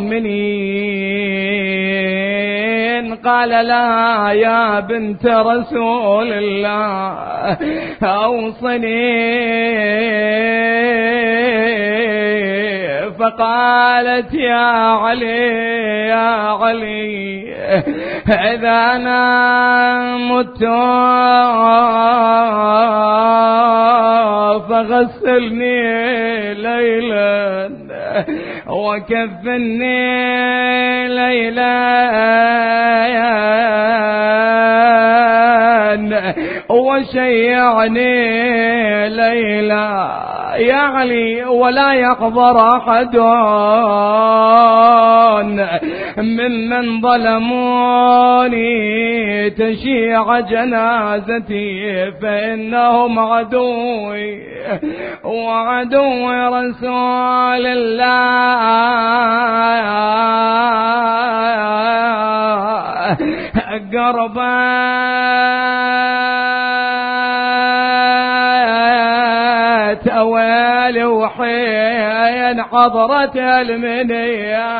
المؤمنين. قال لها: يا بنت رسول الله أوصني. فقالت: يا علي إذا أنا مت فغسلني ليلا وكفني ليلا وشيعني ليلا. يا علي ولا يقدر أحد ممن ظلموني تشيع جنازتي فإنهم عدوي وعدو رسول الله قربت أويل وحين حضرت المنية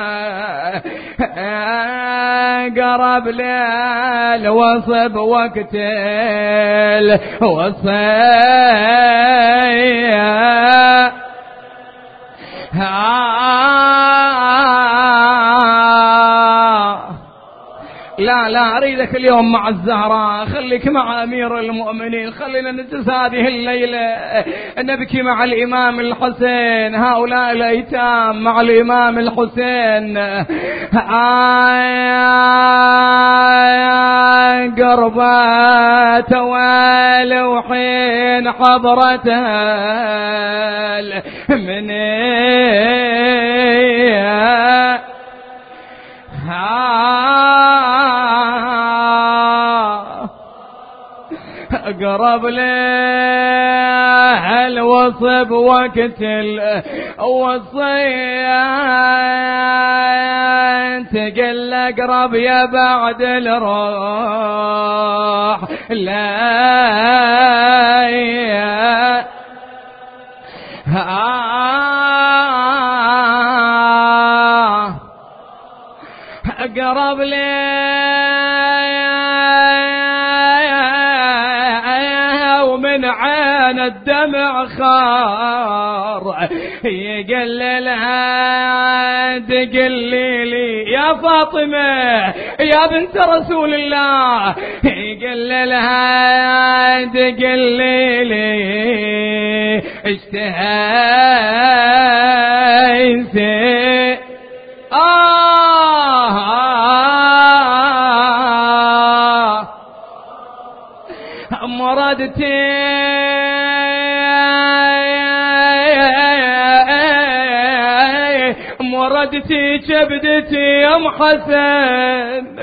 قرب ليل وصب وقت الوصية لا أريدك اليوم مع الزهراء، خليك مع أمير المؤمنين، خلينا نجلس هذه الليلة نبكي مع الإمام الحسين، هؤلاء الأيتام مع الإمام الحسين. قربت ويل وحين حضرتها المنية قرب له الوصب وقت الوصية تقل اقرب يا بعد الروح قرب لي ومن عين الدمع خار يقللها تقلي لي يا فاطمة يا بنت رسول الله يقللها تقلي لي اشتهيت مردتي مردتي كبدتي يا ام حسن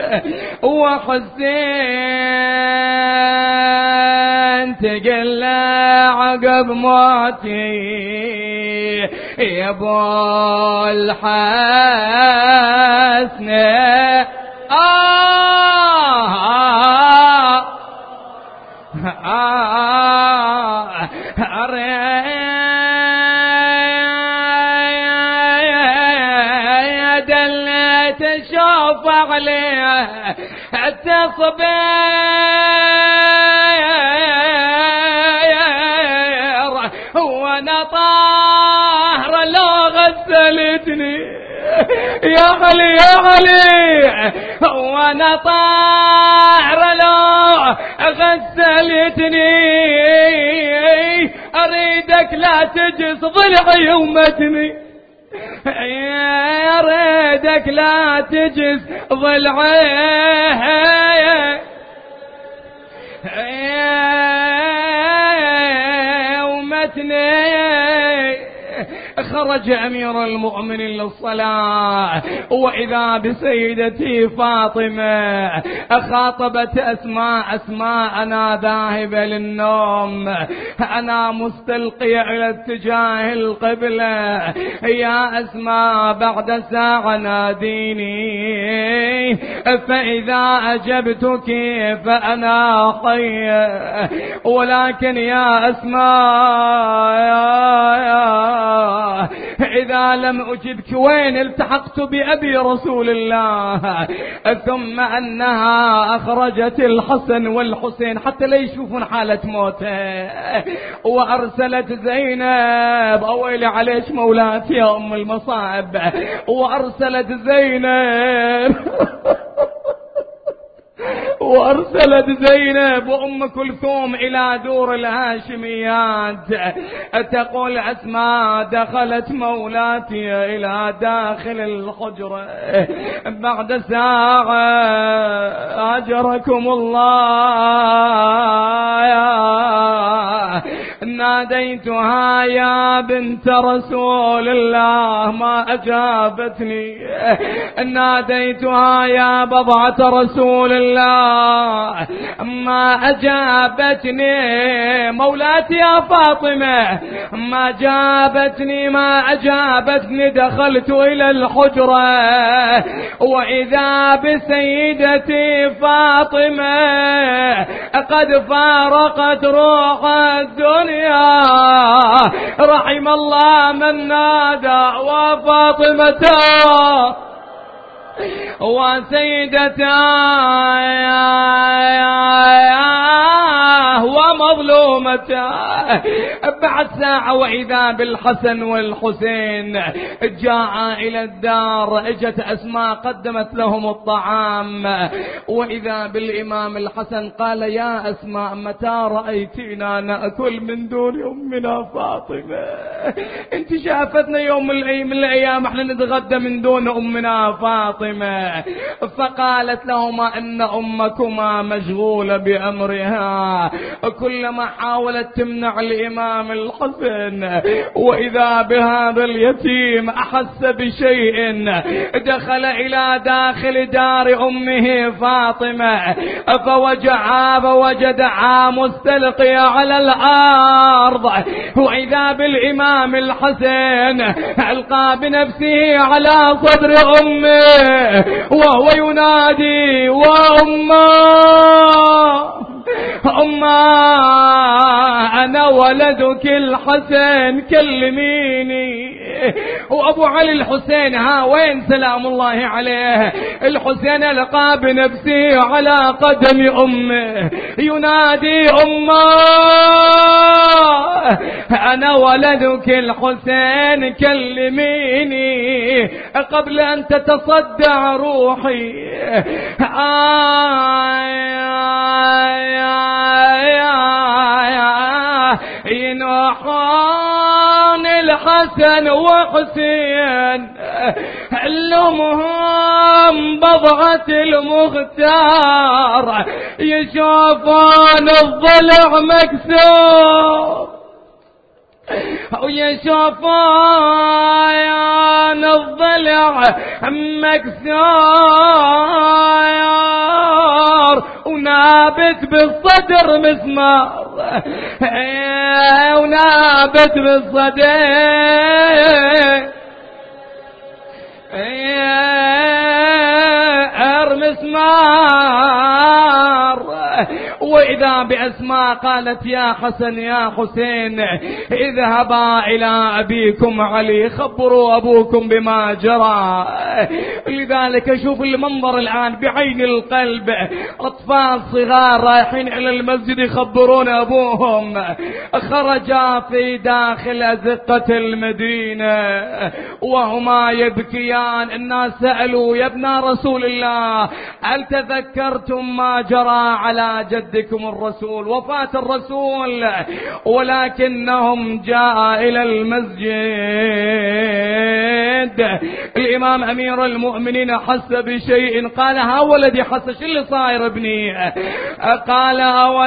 وحسين تقلع عقب موتي يا ابو الحسن دلت اشوف عليه التصبير وانا طاهر لو غسلتني يا علي يا علي وانا طاهر لو غسلتني اريدك لا تجس ضلعي ومتني يا ريدك لا تجس ضلعي ومتني. خرج أمير المؤمنين للصلاة وإذا بسيدتي فاطمة خاطبت أسماء أنا ذاهبة للنوم أنا مستلقية إلى اتجاه القبلة يا أسماء بعد ساعة ناديني فإذا أجبتك فأنا حي ولكن يا أسماء إذا لم أجبك وين التحقت بأبي رسول الله. ثم أنها أخرجت الحسن والحسين حتى لا يشوفون حالة موته وأرسلت زينب أويل عليش مولاتي يا أم المصائب وأرسلت زينب زينب وأم كلثوم إلى دور الهاشميات تقول أسماء دخلت مولاتي إلى داخل الحجرة بعد ساعة أجركم الله ناديتها يا بنت رسول الله ما أجابتني، ناديتها يا بضعة رسول الله ما أجابتني، مولاتي يا فاطمة ما جابتني ما أجابتني. دخلت إلى الحجرة وإذا بسيدتي فاطمة قد فارقت روح الدنيا. رحم الله من نادى وفاطمة وسيدتاه ومظلومتاه. بعد ساعة وإذا بالحسن والحسين جاء إلى الدار. اجت أسماء قدمت لهم الطعام، وإذا بالإمام الحسن قال يا أسماء متى رأيتنا نأكل من دون أمنا فاطمة؟ انت شافتنا يوم من الأيام احنا نتغدى من دون أمنا فاطمة. فقالت لهما إن أمكما مشغولة بأمرها. كلما حاولت تمنع الإمام الحسن وإذا بهذا اليتيم أحس بشيء دخل إلى داخل دار أمه فاطمة فوجدها مستلقية على الأرض، وإذا بالإمام الحسن ألقى بنفسه على صدر أمه وهو ينادي وأمه أنا ولدك الحسن كلميني. وأبو علي الحسين ها وين سلام الله عليه؟ الحسين ألقى بنفسه على قدم أمه ينادي أنا ولدك الحسين كلميني قبل أن تتصدع روحي. ينوحون الحسن وحسين لهم بضعة المختار يشوفون الضلع مكسور ويشوفون الضلع مكسور ونابت بالصدر مسمار ونابت بالصدر مسمار. وإذا بأسماء قالت يا حسن يا حسين اذهبا إلى أبيكم علي خبروا أبوكم بما جرى. لذلك شوف المنظر الآن بعين القلب، أطفال صغار رايحين إلى المسجد يخبرون أبوهم. خرجا في داخل أزقة المدينة وهما يبكيان. الناس سألوا يا ابن رسول الله هل تذكرتم ما جرى على جدكم الرسول وفاة الرسول؟ ولكنهم جاء إلى المسجد الإمام أمير المؤمنين حس بشيء قال ها ولدي حس شو اللي صاير ابني؟ قال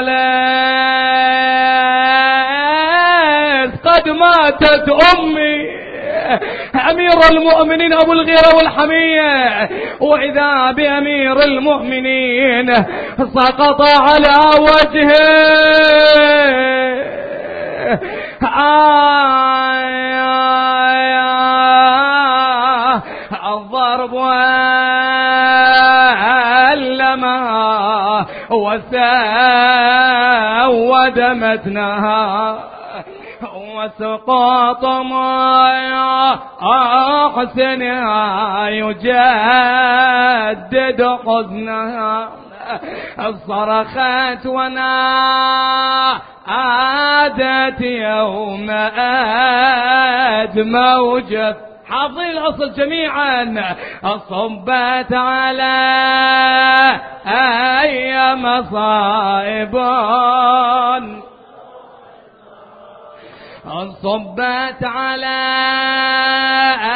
ولد قد ماتت أمي. أمير المؤمنين أبو الغيرة والحمية وإذا بأمير المؤمنين سقط على وجهه الضرب واللمى وسود متنها وسقاط ما حسنها يجدد حزنها. صرخت ونادت يوم موجة حافظين الأصل جميعا صبت على أي مصائب صبت على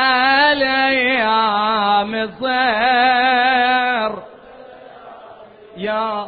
الأيام الصير
يا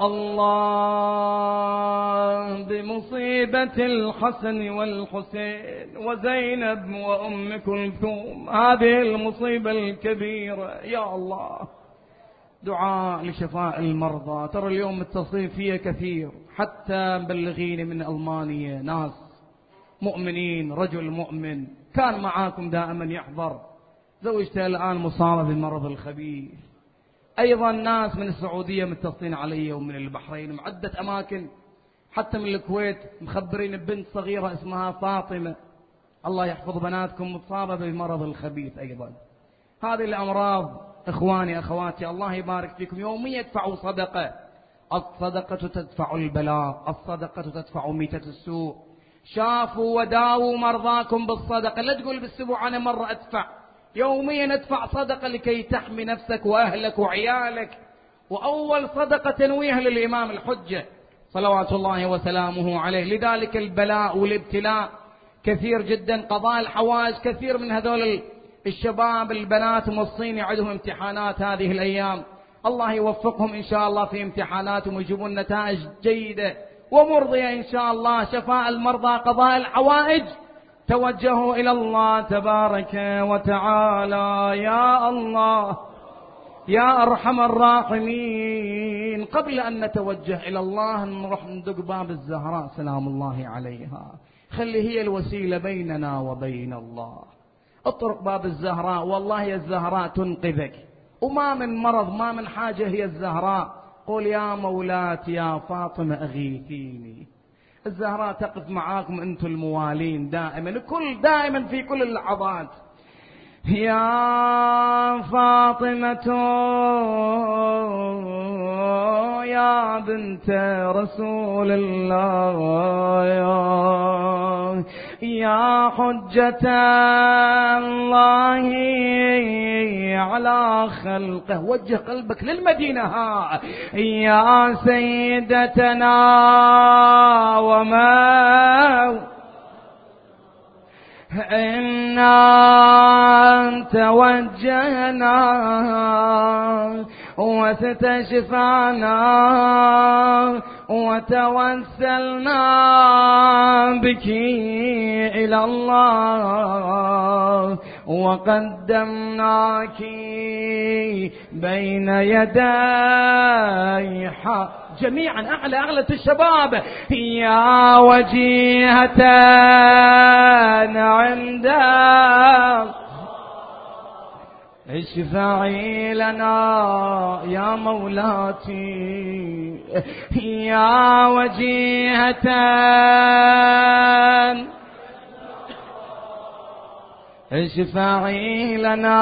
الله بمصيبة الحسن والحسين وزينب وأم كلثوم، هذه المصيبة الكبيرة يا الله. دعاء لشفاء المرضى. ترى اليوم متصلين فيها كثير، حتى مبلغين من ألمانيا ناس مؤمنين، رجل مؤمن كان معاكم دائما يحضر، زوجته الآن مصابة بالمرض الخبيث. أيضا ناس من السعودية متصلين علي ومن البحرين من عدة أماكن، حتى من الكويت مخبرين بنت صغيرة اسمها فاطمة، الله يحفظ بناتكم، مصابة بالمرض الخبيث أيضا. هذه الأمراض إخواني أخواتي الله يبارك فيكم يوميا ادفعوا صدقة. الصدقة تدفع البلاء، الصدقة تدفع ميتة السوء. شافوا وداووا مرضاكم بالصدقة، لا تقول بالأسبوع أنا مرة أدفع، يوميا ادفع صدقة لكي تحمي نفسك وأهلك وعيالك. وأول صدقة تنويها للإمام الحجة صلوات الله وسلامه عليه. لذلك البلاء والابتلاء كثير جدا، قضاء الحوائج كثير من هذول الشباب البنات مصين عندهم امتحانات هذه الأيام، الله يوفقهم إن شاء الله في امتحاناتهم ويجيبون نتائج جيدة ومرضية إن شاء الله. شفاء المرضى، قضاء الحوائج، توجهوا إلى الله تبارك وتعالى. يا الله يا أرحم الراحمين. قبل أن نتوجه إلى الله نروح ندق باب الزهراء سلام الله عليها، خلي هي الوسيلة بيننا وبين الله. اطرق باب الزهراء، والله يا الزهراء تنقذك، وما من مرض ما من حاجة هي الزهراء. قول يا مولاتي يا فاطمة أغيثيني. الزهراء تقف معاكم أنتم الموالين دائما في كل اللحظات. يا فاطمة يا بنت رسول الله، يا حجة الله على خلقه. وجه قلبك للمدينة، يا سيدتنا وما إنا توجهنا واستشفعنا وتوسلنا بك إلى الله وقدمناك بين يدي جميعا أعلى الشباب. يا وجيهة عندك اشفعي لنا يا مولاتي. يا وجيهة اشفعي لنا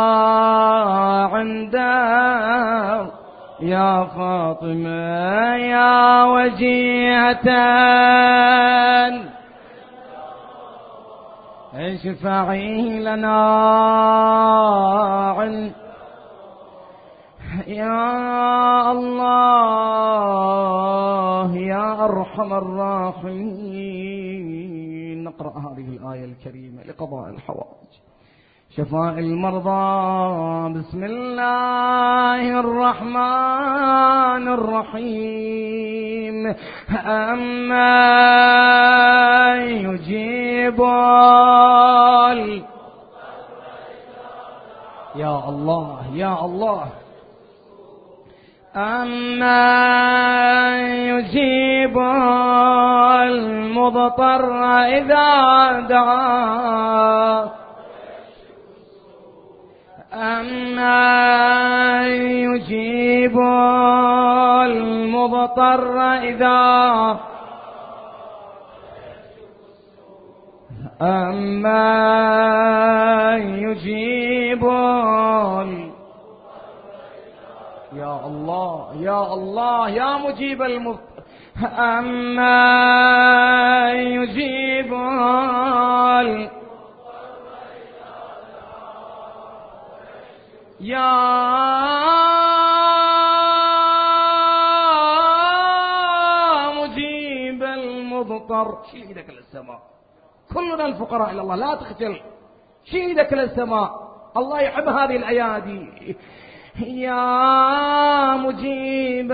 عندك يا فاطمة. يا وجيهة اشفعي لنا يا الله يا أرحم الراحمين. نقرأ هذه الآية الكريمة لقضاء الحوائج، شفاء المرضى. بسم الله الرحمن الرحيم. أما يجيب يا الله يا الله. أما يجيب المضطر إذا دعاه. أما يجيب المضطر إذا أما يجيب يا الله يا الله يا مجيب المضطر. أما يجيب يا مجيب المضطر. شيل ايدك للسماء، كلنا الفقراء الى الله، لا تخجل، شيل ايدك للسماء، الله يحب هذه الايادي. يا مجيب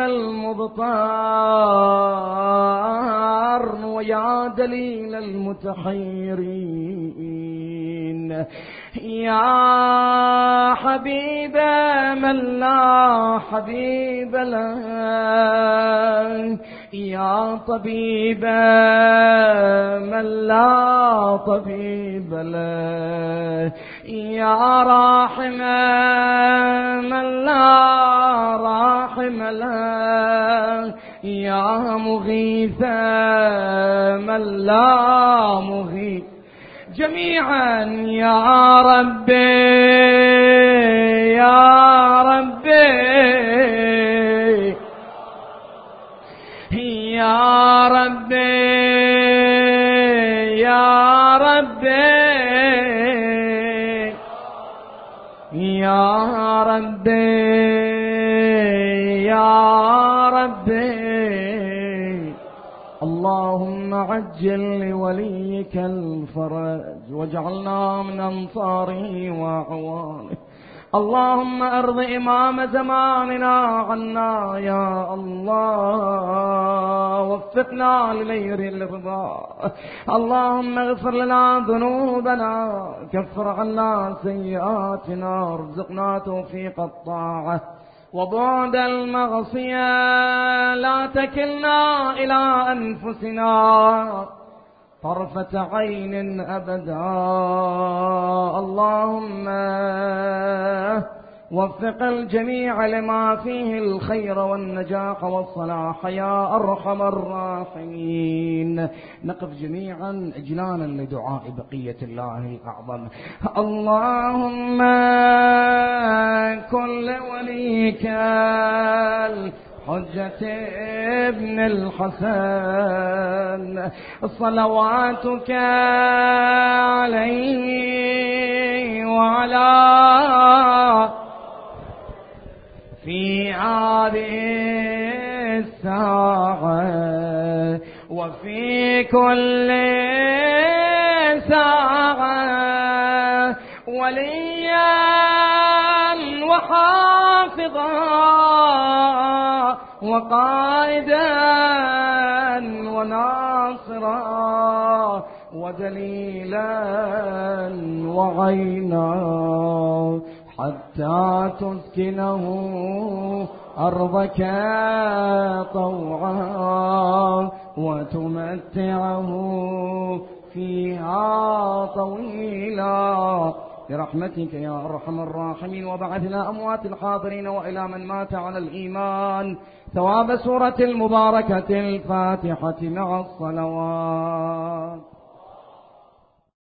المضطر ويا دليل المتحيرين، يا حبيب من لا حبيب له، يا طبيب من لا طبيب له، يا راحم من لا راحم له، يا مغيث من لا مغيث، جميعا يا ربي يا ربي يا ربي يا ربي يا ربي يا ربي. اللهم عجل لوليك الفرج واجعلنا من أنصاره وأعوانه. اللهم أرض إمام زماننا عنا يا الله، وفقنا لغير الرضا. اللهم اغفر لنا ذنوبنا، كفر عنا سيئاتنا، ارزقنا توفيق الطاعة وبعد المعصية، لا تكلنا إلى أنفسنا طرفة عين أبدا. اللهم وفق الجميع لما فيه الخير والنجاح والصلاح يا أرحم الراحمين. نقف جميعا إجلالا لدعاء بقية الله الأعظم. اللهم كن لوليك حجة ابن الحسن صلواتك عليه وعلى في هذه الساعة وفي كل ساعة وليا وحافظا وقائدا وناصرا ودليلا وعينا، حتى تسكنه أرضك طوعا وتمتعه فيها طويلا برحمتك يا أرحم الراحمين. وبعثنا أموات الحاضرين وإلى من مات على الإيمان ثواب سورة المباركة الفاتحة مع الصلوات.